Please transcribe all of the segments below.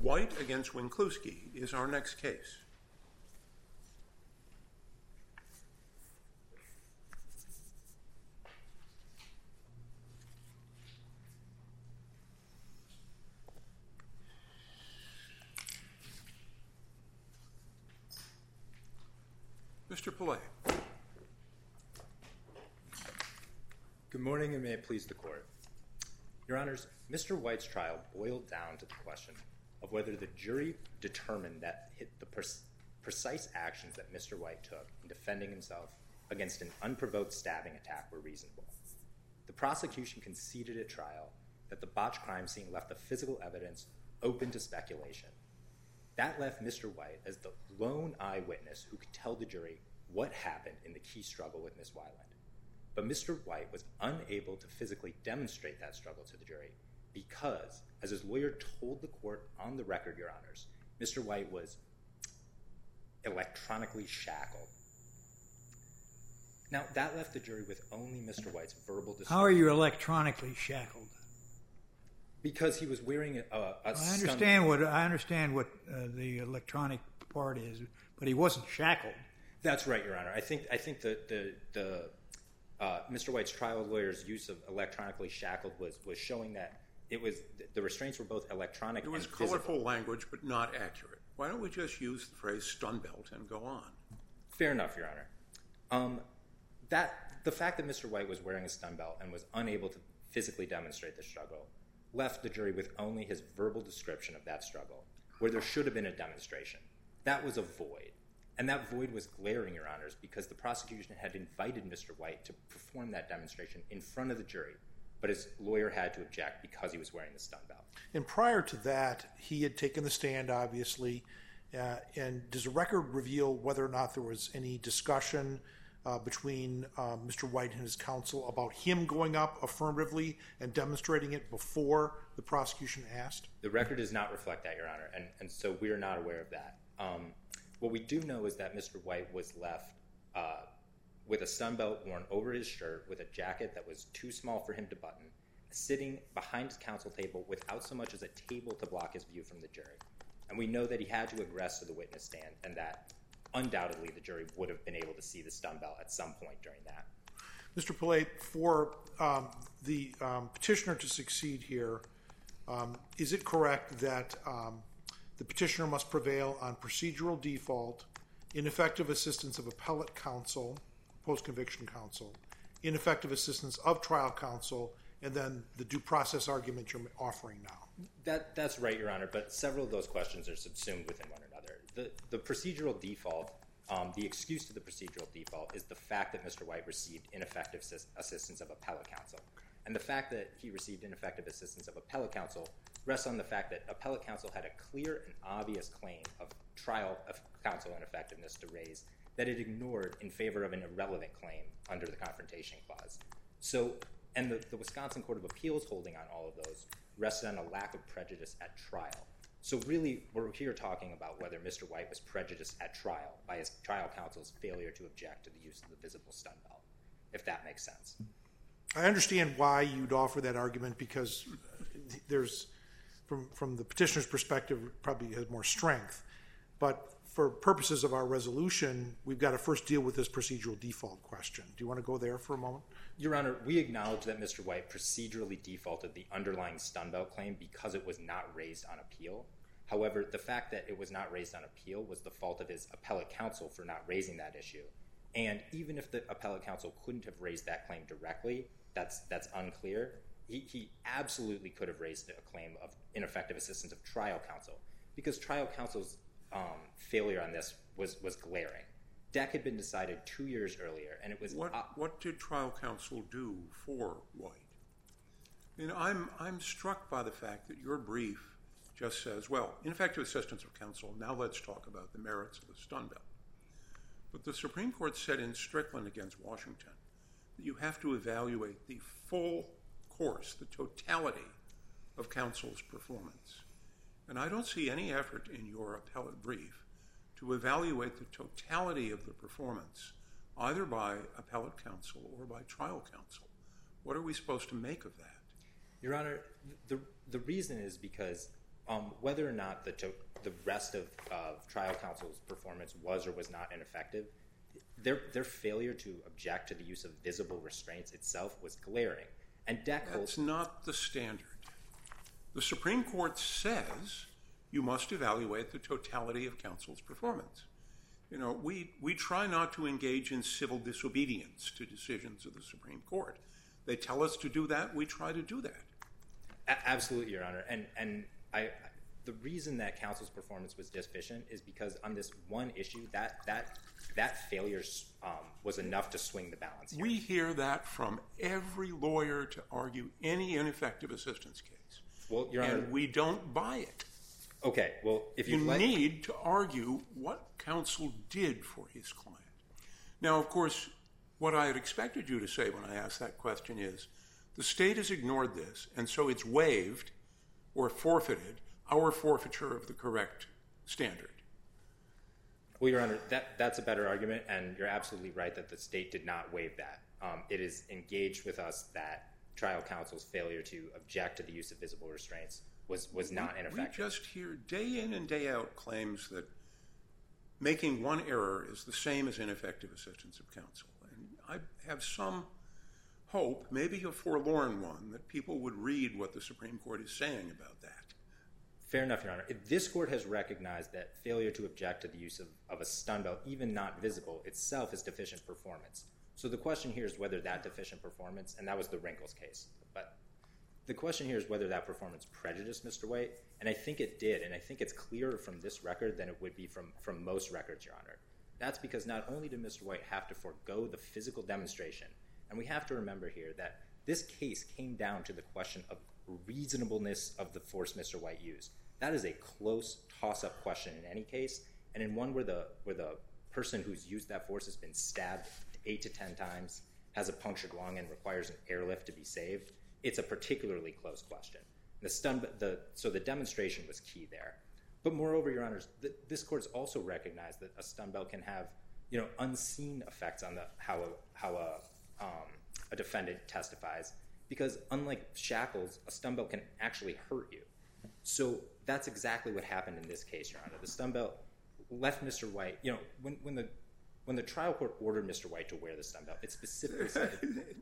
White against Winkluski is our next case. Mr. Pillay. Good morning, and may it please the Court. Your Honors, Mr. White's trial boiled down to the question of whether the jury determined that the precise actions that Mr. White took in defending himself against an unprovoked stabbing attack were reasonable. The prosecution conceded at trial that the botched crime scene left the physical evidence open to speculation. That left Mr. White as the lone eyewitness who could tell the jury what happened in the key struggle with Ms. Weiland. But Mr. White was unable to physically demonstrate that struggle to the jury because, as his lawyer told the court on the record, Your Honors, Mr. White was electronically shackled. Now, that left the jury with only Mr. White's verbal description. How are you electronically shackled? Because he was wearing I understand what the electronic part is, but he wasn't shackled. That's right, Your Honor. I think that Mr. White's trial lawyer's use of electronically shackled was showing that the restraints were both electronic and physical. It was colorful language, but not accurate. Why don't we just use the phrase stun belt and go on? Fair enough, Your Honor. The fact that Mr. White was wearing a stun belt and was unable to physically demonstrate the struggle left the jury with only his verbal description of that struggle, where there should have been a demonstration. That was a void. And that void was glaring, Your Honors, because the prosecution had invited Mr. White to perform that demonstration in front of the jury, but his lawyer had to object because he was wearing the stun belt. And prior to that, he had taken the stand, obviously. And does the record reveal whether or not there was any discussion between Mr. White and his counsel about him going up affirmatively and demonstrating it before the prosecution asked? The record does not reflect that, Your Honor, and so we are not aware of that. What we do know is that Mr. White was left with a stun belt worn over his shirt with a jacket that was too small for him to button, sitting behind his counsel table without so much as a table to block his view from the jury. And we know that he had to egress to the witness stand and that undoubtedly the jury would have been able to see the stun belt at some point during that. Mr. Pillay, for the petitioner to succeed here, is it correct that the petitioner must prevail on procedural default, ineffective assistance of appellate counsel, post-conviction counsel, ineffective assistance of trial counsel, and then the due process argument you're offering now? That's right, Your Honor, but several of those questions are subsumed within one another. The procedural default, the excuse to the procedural default is the fact that Mr. White received ineffective assistance of appellate counsel. And the fact that he received ineffective assistance of appellate counsel rests on the fact that appellate counsel had a clear and obvious claim of trial of counsel ineffectiveness to raise that it ignored in favor of an irrelevant claim under the Confrontation Clause. And the Wisconsin Court of Appeals holding on all of those rested on a lack of prejudice at trial. So really, we're here talking about whether Mr. White was prejudiced at trial by his trial counsel's failure to object to the use of the visible stun belt, if that makes sense. I understand why you'd offer that argument because there's, from the petitioner's perspective, probably has more strength. But for purposes of our resolution, we've got to first deal with this procedural default question. Do you want to go there for a moment? Your Honor, we acknowledge that Mr. White procedurally defaulted the underlying stun belt claim because it was not raised on appeal. However, the fact that it was not raised on appeal was the fault of his appellate counsel for not raising that issue. And even if the appellate counsel couldn't have raised that claim directly, that's unclear. He absolutely could have raised a claim of ineffective assistance of trial counsel because trial counsel's failure on this was glaring. Deck had been decided 2 years earlier, and it was... What did trial counsel do for White? I mean, I'm struck by the fact that your brief just says, well, ineffective assistance of counsel, now let's talk about the merits of the stun belt. But the Supreme Court said in Strickland against Washington that you have to evaluate the full course, the totality of counsel's performance. And I don't see any effort in your appellate brief to evaluate the totality of the performance, either by appellate counsel or by trial counsel. What are we supposed to make of that? Your Honor, the reason is because whether or not the rest of trial counsel's performance was or was not ineffective, their failure to object to the use of visible restraints itself was glaring. And That's not the standard. The Supreme Court says you must evaluate the totality of counsel's performance. You know, we try not to engage in civil disobedience to decisions of the Supreme Court. They tell us to do that, we try to do that. Absolutely, Your Honor. And the reason that counsel's performance was deficient is because on this one issue, that failure was enough to swing the balance here. We hear that from every lawyer to argue any ineffective assistance case. Well, Your Honor, and we don't buy it. Okay, well, if you need to argue what counsel did for his client. Now, of course, what I had expected you to say when I asked that question is, the state has ignored this, and so it's waived or forfeited our forfeiture of the correct standard. Well, Your Honor, that's a better argument, and you're absolutely right that the state did not waive that. It is engaged with us that trial counsel's failure to object to the use of visible restraints was not ineffective. We just hear day in and day out claims that making one error is the same as ineffective assistance of counsel. And I have some hope, maybe a forlorn one, that people would read what the Supreme Court is saying about that. Fair enough, Your Honor. This court has recognized that failure to object to the use of a stun belt, even not visible, itself is deficient performance. So the question here is whether that deficient performance, and that was the Wrinkles case, but the question here is whether that performance prejudiced Mr. White, and I think it did, and I think it's clearer from this record than it would be from most records, Your Honor. That's because not only did Mr. White have to forego the physical demonstration, and we have to remember here that this case came down to the question of reasonableness of the force Mr. White used. That is a close toss-up question in any case, and in one where the person who's used that force has been stabbed 8 to 10 times, has a punctured lung, and requires an airlift to be saved, it's a particularly close question. So the demonstration was key there. But moreover, Your Honors, this court's also recognized that a stun belt can have, unseen effects on how a defendant testifies, because unlike shackles, a stun belt can actually hurt you. So that's exactly what happened in this case, Your Honor. The stun belt left Mr. White, when the trial court ordered Mr. White to wear the stun belt, it specifically said...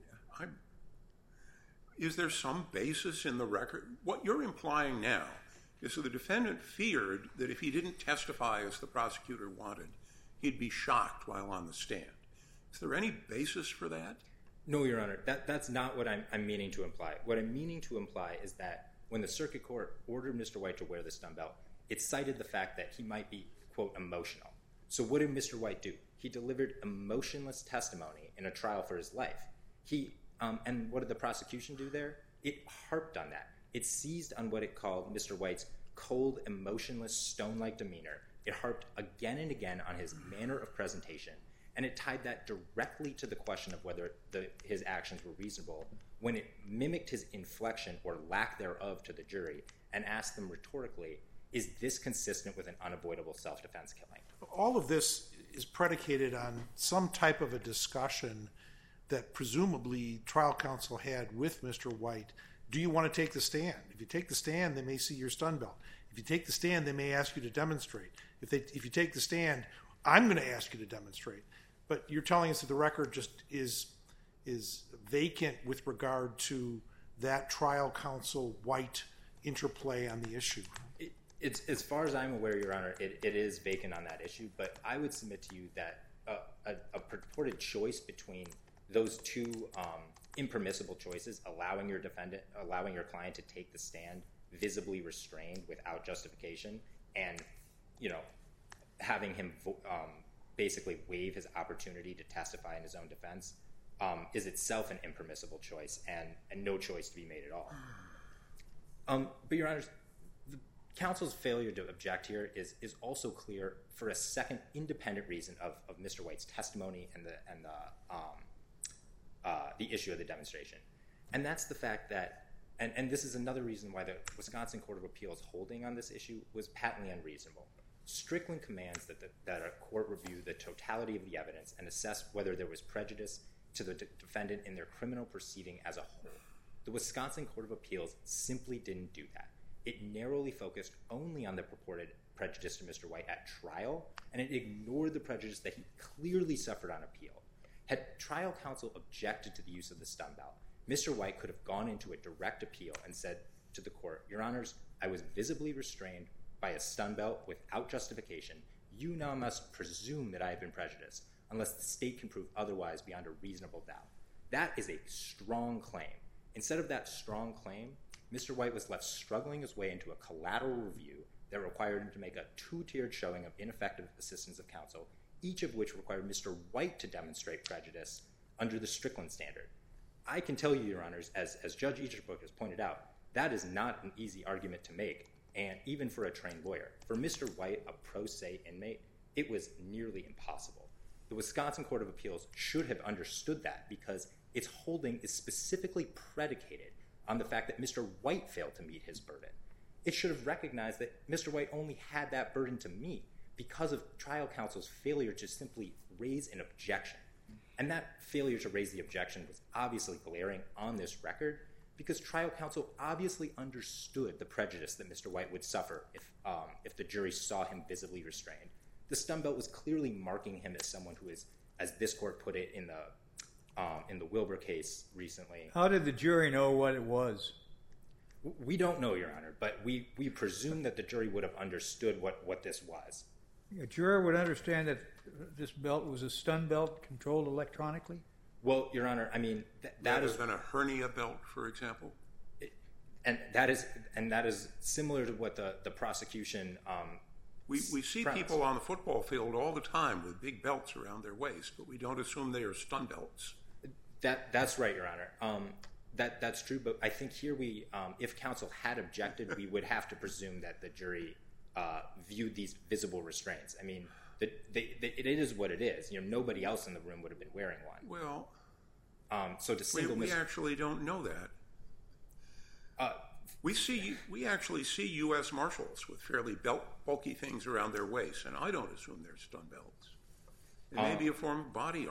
Is there some basis in the record? What you're implying now is that the defendant feared that if he didn't testify as the prosecutor wanted, he'd be shocked while on the stand. Is there any basis for that? No, Your Honor. That's not what I'm meaning to imply. What I'm meaning to imply is that when the circuit court ordered Mr. White to wear the stun belt, it cited the fact that he might be, quote, emotional. So what did Mr. White do? He delivered emotionless testimony in a trial for his life. And what did the prosecution do there? It harped on that. It seized on what it called Mr. White's cold, emotionless, stone-like demeanor. It harped again and again on his manner of presentation, and it tied that directly to the question of whether his actions were reasonable when it mimicked his inflection or lack thereof to the jury and asked them rhetorically, is this consistent with an unavoidable self-defense killing? All of this is predicated on some type of a discussion that presumably trial counsel had with Mr. White. Do you want to take the stand? If you take the stand, they may see your stun belt. If you take the stand, they may ask you to demonstrate. If you take the stand, I'm going to ask you to demonstrate. But you're telling us that the record just is vacant with regard to that trial counsel White interplay on the issue. It's, as far as I'm aware, Your Honor, it is vacant on that issue, but I would submit to you that a purported choice between those two impermissible choices, allowing your client to take the stand visibly restrained without justification, and having him basically waive his opportunity to testify in his own defense, is itself an impermissible choice and no choice to be made at all. But Your Honors, the counsel's failure to object here is also clear for a second independent reason of Mr. White's testimony and the issue of the demonstration. And that's the fact that, and this is another reason why the Wisconsin Court of Appeals holding on this issue was patently unreasonable. Strickland commands that a court review the totality of the evidence and assess whether there was prejudice to the defendant in their criminal proceeding as a whole. The Wisconsin Court of Appeals simply didn't do that. it narrowly focused only on the purported prejudice to Mr. White at trial, and it ignored the prejudice that he clearly suffered on appeal. Had trial counsel objected to the use of the stun belt, Mr. White could have gone into a direct appeal and said to the court, Your Honors, I was visibly restrained by a stun belt without justification. You now must presume that I have been prejudiced, unless the state can prove otherwise beyond a reasonable doubt. That is a strong claim. Instead of that strong claim, Mr. White was left struggling his way into a collateral review that required him to make a two-tiered showing of ineffective assistance of counsel, each of which required Mr. White to demonstrate prejudice under the Strickland standard. I can tell you, Your Honors, as Judge Easterbrook has pointed out, that is not an easy argument to make, and even for a trained lawyer. For Mr. White, a pro se inmate, it was nearly impossible. The Wisconsin Court of Appeals should have understood that because its holding is specifically predicated on the fact that Mr. White failed to meet his burden. It should have recognized that Mr. White only had that burden to meet because of trial counsel's failure to simply raise an objection. And that failure to raise the objection was obviously glaring on this record because trial counsel obviously understood the prejudice that Mr. White would suffer if the jury saw him visibly restrained. The stun belt was clearly marking him as someone who is, as this court put it in the Wilbur case recently. How did the jury know what it was? We don't know, Your Honor, but we presume that the jury would have understood what this was. A juror would understand that this belt was a stun belt controlled electronically? Well, Your Honor, I mean, that Rather is... than a hernia belt, for example? And that is similar to what the prosecution... We see people on the football field all the time with big belts around their waist, but we don't assume they are stun belts. That's right, Your Honor. That's true, but I think here if counsel had objected, we would have to presume that the jury viewed these visible restraints. I mean, it is what it is. You know, nobody else in the room would have been wearing one. Well, so to single we actually don't know that. We actually see U.S. Marshals with fairly bulky things around their waist, and I don't assume they're stun belts. It may be a form of body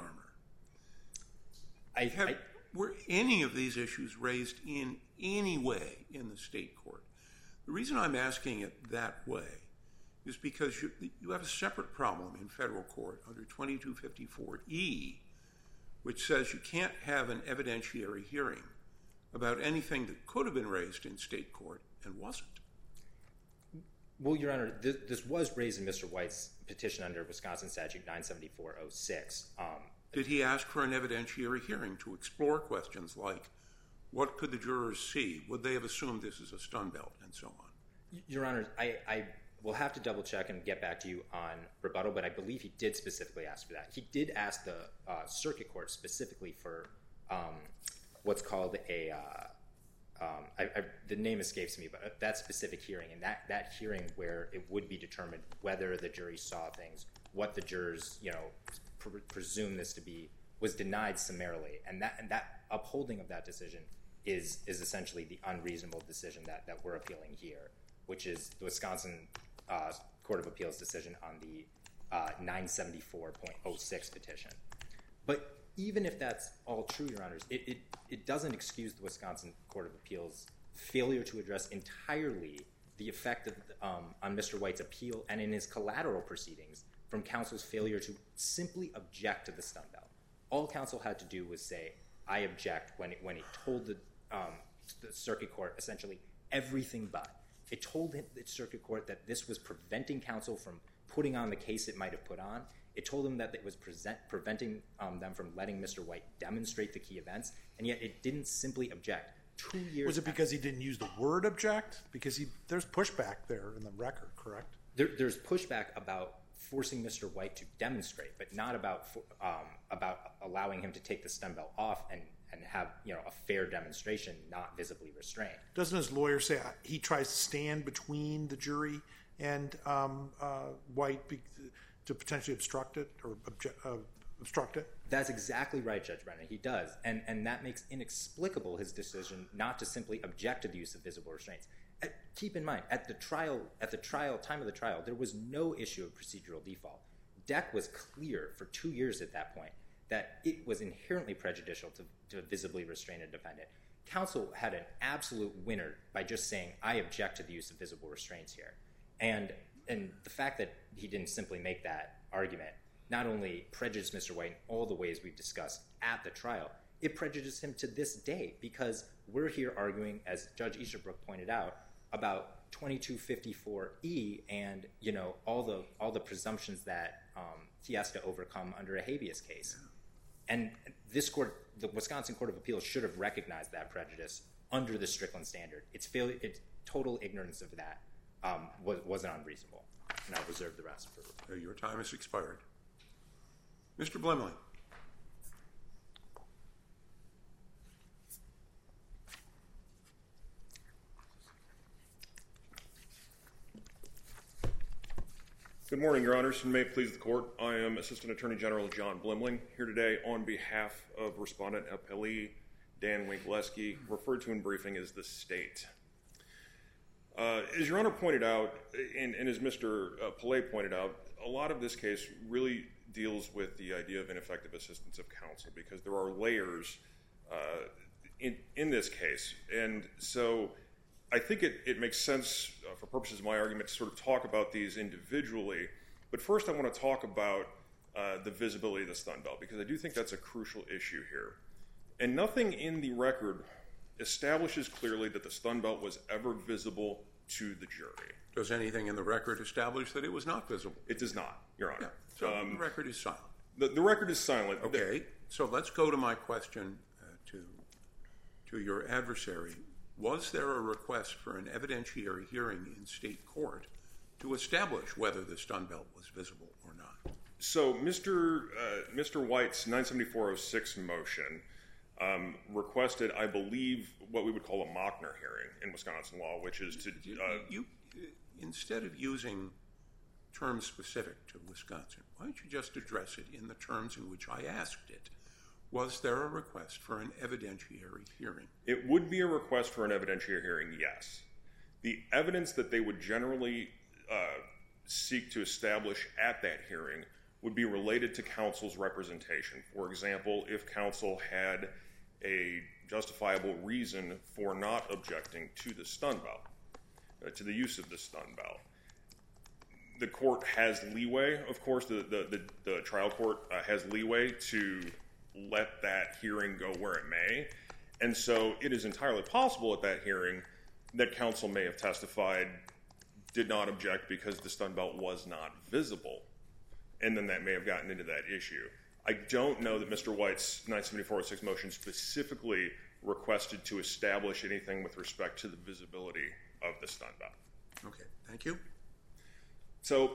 armor. Were any of these issues raised in any way in the state court? The reason I'm asking it that way is because you have a separate problem in federal court under 2254E, which says you can't have an evidentiary hearing about anything that could have been raised in state court and wasn't. Well, Your Honor, this was raised in Mr. White's petition under Wisconsin Statute 974-06. Did he ask for an evidentiary hearing to explore questions like, what could the jurors see? Would they have assumed this is a stun belt, and so on? Your Honor, I will have to double check and get back to you on rebuttal, but I believe he did specifically ask for that. He did ask the circuit court specifically for what's called the name escapes me, but that specific hearing, and that hearing where it would be determined whether the jury saw things, what the jurors, presume this to be, was denied summarily, and that upholding of that decision is essentially the unreasonable decision that we're appealing here, which is the Wisconsin Court of Appeals decision on the 974.06 petition. But even if that's all true, Your Honors, it doesn't excuse the Wisconsin Court of Appeals' failure to address entirely the effect on Mr. White's appeal and in his collateral proceedings from counsel's failure to simply object to the stun belt. All counsel had to do was say, I object, when he told the circuit court essentially everything but. It told the circuit court that this was preventing counsel from putting on the case it might have put on. It told them that it was preventing them from letting Mr. White demonstrate the key events, and yet it didn't simply object. 2 years Was it because he didn't use the word object? Because there's pushback there in the record, correct? There's pushback about forcing Mr. White to demonstrate, but not about allowing him to take the stun belt off and have a fair demonstration, not visibly restrained. Doesn't his lawyer say he tries to stand between the jury and White to potentially obstruct it or obstruct it? That's exactly right, Judge Brennan. He does, and that makes inexplicable his decision not to simply object to the use of visible restraints. Keep in mind, at the time of the trial, there was no issue of procedural default. DEC was clear for 2 years at that point that it was inherently prejudicial to visibly restrain a defendant. counsel had an absolute winner by just saying, I object to the use of visible restraints here. And the fact that he didn't simply make that argument not only prejudiced Mr. White in all the ways we've discussed at the trial, it prejudiced him to this day, because we're here arguing, as Judge Easterbrook pointed out, about 2254E and, you know, all the presumptions that he has to overcome under a habeas case. And this court, the Wisconsin Court of Appeals, should have recognized that prejudice under the Strickland standard. Its total ignorance of that wasn't unreasonable. And I'll reserve the rest for... Your time has expired. Mr. Blimley. Good morning, Your Honors, and may it please the Court. I am Assistant Attorney General John Blimling, here today on behalf of Respondent Appellee Dan Winkleski, referred to in briefing as the State. As Your Honor pointed out, and as Mr. Pillay pointed out, a lot of this case really deals with the idea of ineffective assistance of counsel, because there are layers in this case. And so I think it makes sense, for purposes of my argument, to sort of talk about these individually. But first I want to talk about the visibility of the stun belt, because I do think that's a crucial issue here. And nothing in the record establishes clearly that the stun belt was ever visible to the jury. Does anything in the record establish that it was not visible? It does not, Your Honor. Yeah. So the record is silent. The record is silent. Okay, so let's go to my question to your adversary. Was there a request for an evidentiary hearing in state court to establish whether the stun belt was visible or not? So Mr. White's 97406 motion requested, I believe, what we would call a Mockner hearing in Wisconsin law, which is to... Instead of using terms specific to Wisconsin, why don't you just address it in the terms in which I asked it? Was there a request for an evidentiary hearing? It would be a request for an evidentiary hearing, yes. The evidence that they would generally seek to establish at that hearing would be related to counsel's representation. For example, if counsel had a justifiable reason for not objecting to the stun belt, to the use of the stun belt. The court has leeway, of course, the trial court has leeway to let that hearing go where it may. And so it is entirely possible at that hearing that counsel may have testified, did not object because the stun belt was not visible. And then that may have gotten into that issue. I don't know that Mr. White's 97406 motion specifically requested to establish anything with respect to the visibility of the stun belt. Okay, thank you. So,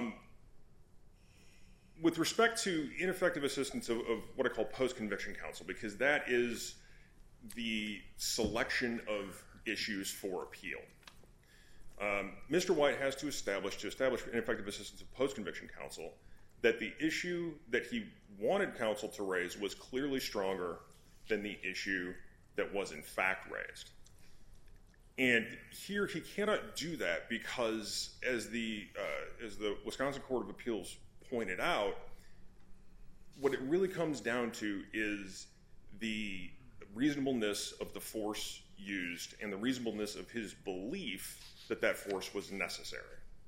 with respect to ineffective assistance of what I call post-conviction counsel, because that is the selection of issues for appeal, Mr. White has to establish ineffective assistance of post-conviction counsel that the issue that he wanted counsel to raise was clearly stronger than the issue that was in fact raised. And here he cannot do that because, as the Wisconsin Court of Appeals pointed out, what it really comes down to is the reasonableness of the force used and the reasonableness of his belief that that force was necessary.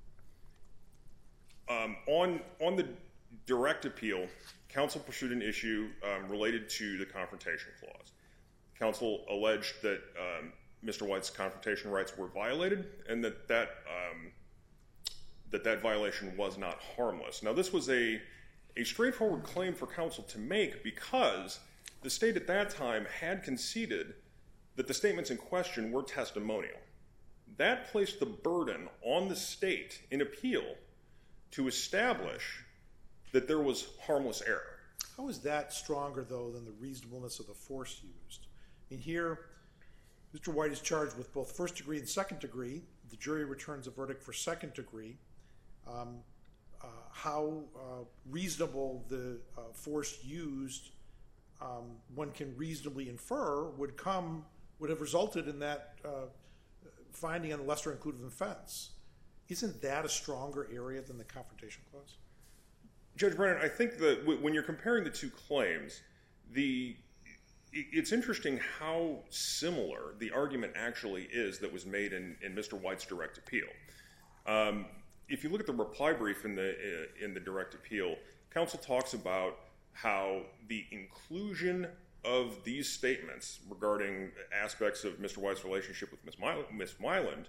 On the direct appeal, counsel pursued an issue related to the Confrontation Clause. Counsel alleged that Mr. White's confrontation rights were violated and that violation was not harmless. Now, this was a straightforward claim for counsel to make because the state at that time had conceded that the statements in question were testimonial. That placed the burden on the state in appeal to establish that there was harmless error. How is that stronger, though, than the reasonableness of the force used? I mean, here, Mr. White is charged with both first degree and second degree. The jury returns a verdict for second degree. How reasonable the force used, one can reasonably infer, would have resulted in that finding on the lesser included offense. Isn't that a stronger area than the Confrontation Clause? Judge Brennan, I think that when you're comparing the two claims, the it's interesting how similar the argument actually is that was made in Mr. White's direct appeal. If you look at the reply brief in the direct appeal, counsel talks about how the inclusion of these statements regarding aspects of Mr. White's relationship with Ms. Weiland,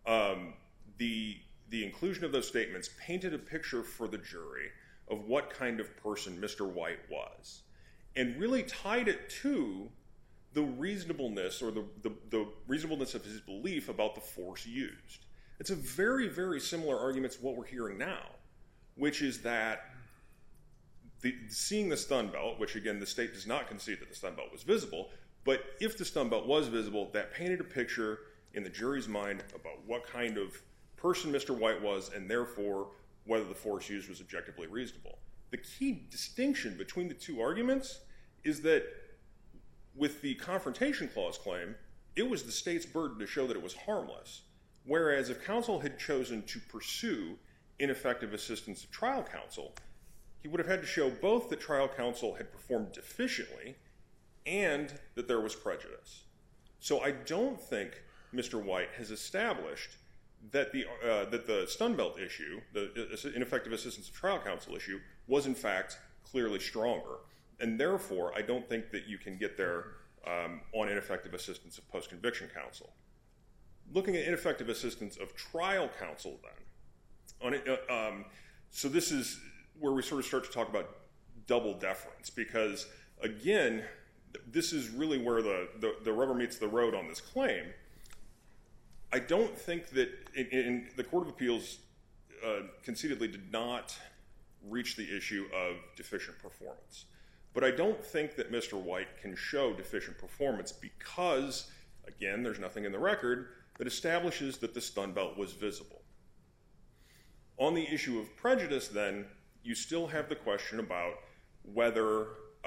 the inclusion of those statements painted a picture for the jury of what kind of person Mr. White was, and really tied it to the reasonableness or the reasonableness of his belief about the force used. It's a very, very similar argument to what we're hearing now, which is that seeing the stun belt, which again the state does not concede that the stun belt was visible, but if the stun belt was visible, that painted a picture in the jury's mind about what kind of person Mr. White was, and therefore whether the force used was objectively reasonable. The key distinction between the two arguments is that with the Confrontation Clause claim, it was the state's burden to show that it was harmless, whereas if counsel had chosen to pursue ineffective assistance of trial counsel, he would have had to show both that trial counsel had performed deficiently and that there was prejudice. So I don't think Mr. White has established that the stun belt issue, the ineffective assistance of trial counsel issue, was in fact clearly stronger. And therefore, I don't think that you can get there on ineffective assistance of post-conviction counsel. Looking at ineffective assistance of trial counsel then, so this is where we sort of start to talk about double deference, because again, this is really where the rubber meets the road on this claim. I don't think that in the Court of Appeals concededly did not reach the issue of deficient performance. But I don't think that Mr. White can show deficient performance because, again, there's nothing in the record that establishes that the stun belt was visible. On the issue of prejudice, then, you still have the question about whether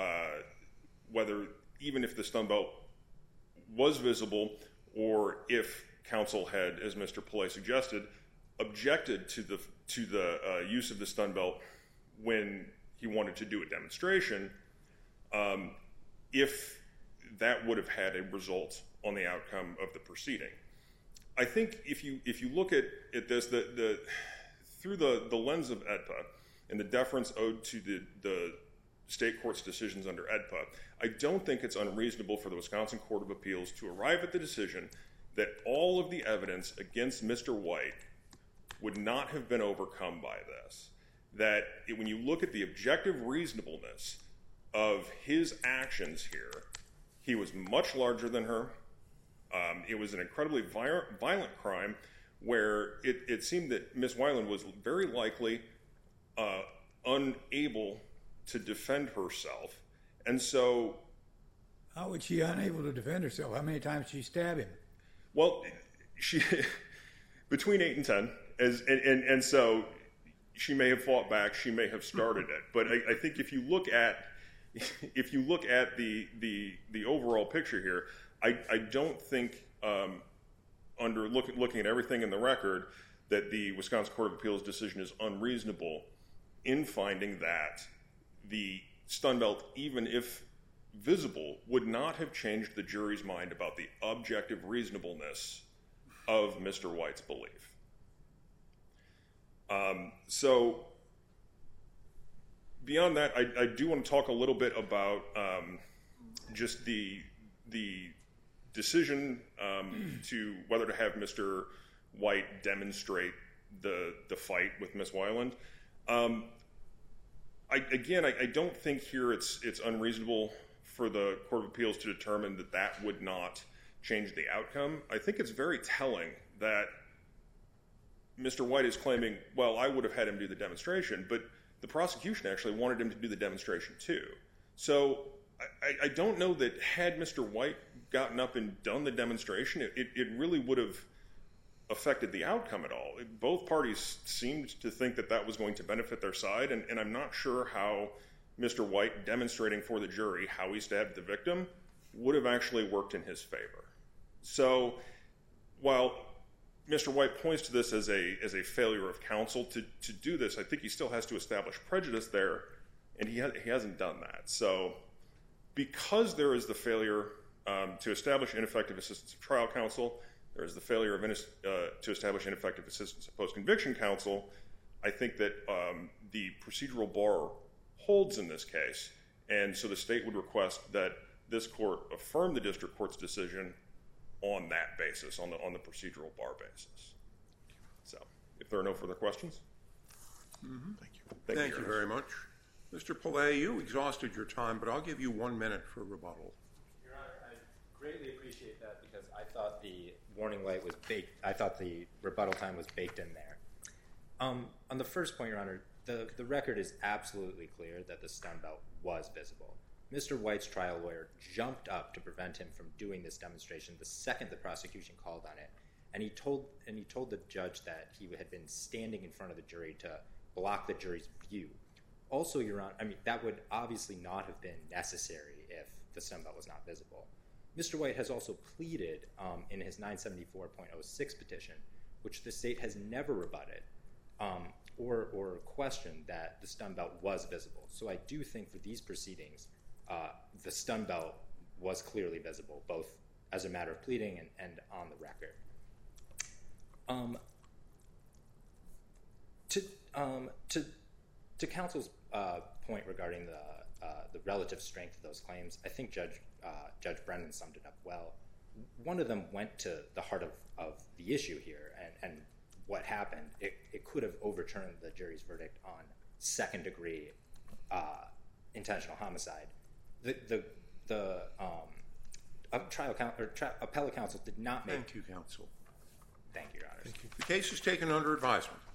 even if the stun belt was visible, or if counsel had, as Mr. Pillay suggested, objected to the use of the stun belt when he wanted to do a demonstration, if that would have had a result on the outcome of the proceeding. I think if you look at this through the lens of AEDPA and the deference owed to the state court's decisions under AEDPA, I don't think it's unreasonable for the Wisconsin Court of Appeals to arrive at the decision that all of the evidence against Mr. White would not have been overcome by this. That when you look at the objective reasonableness of his actions here, he was much larger than her. It was an incredibly violent crime where it seemed that Ms. Weiland was very likely unable to defend herself. And so... How was she unable to defend herself? How many times did she stab him? Well, she between 8 and 10, and so she may have fought back. She may have started it, but I think if you look at the overall picture here, I don't think under looking at everything in the record that the Wisconsin Court of Appeals decision is unreasonable in finding that the stun belt, even if visible, would not have changed the jury's mind about the objective reasonableness of Mr. White's belief. So beyond that, I do want to talk a little bit about just the decision to whether to have Mr. White demonstrate the fight with Ms. Weiland. I don't think here it's unreasonable for the Court of Appeals to determine that would not change the outcome. I think it's very telling that Mr. White is claiming, well, I would have had him do the demonstration, but the prosecution actually wanted him to do the demonstration too. So I don't know that had Mr. White gotten up and done the demonstration, it really would have affected the outcome at all. Both parties seemed to think that was going to benefit their side, and I'm not sure how Mr. White demonstrating for the jury how he stabbed the victim would have actually worked in his favor. So while Mr. White points to this as a failure of counsel to do this, I think he still has to establish prejudice there, and he hasn't done that. So Because there is the failure to establish ineffective assistance of trial counsel, there is the failure to establish ineffective assistance of post-conviction counsel, I think that the procedural bar holds in this case, and so the state would request that this court affirm the district court's decision on that basis, on the procedural bar basis. So, if there are no further questions. Thank you. Thank you very much. Mr. Pillay, you exhausted your time, but I'll give you 1 minute for rebuttal. Your Honor, I greatly appreciate that because I thought the warning light was baked. I thought the rebuttal time was baked in there. On the first point, Your Honor, the record is absolutely clear that the stun belt was visible. Mr. White's trial lawyer jumped up to prevent him from doing this demonstration the second the prosecution called on it, and he told the judge that he had been standing in front of the jury to block the jury's view. Also, Your Honor, I mean, that would obviously not have been necessary if the stun belt was not visible. Mr. White has also pleaded in his 974.06 petition, which the state has never rebutted or questioned that the stun belt was visible. So I do think for these proceedings, the stun belt was clearly visible, both as a matter of pleading and on the record. To counsel's point regarding the relative strength of those claims, I think Judge Brennan summed it up well. One of them went to the heart of the issue here and what happened. It could have overturned the jury's verdict on second-degree intentional homicide. The appellate counsel did not make... Thank you, counsel. Thank you, Your Honor. The case is taken under advisement.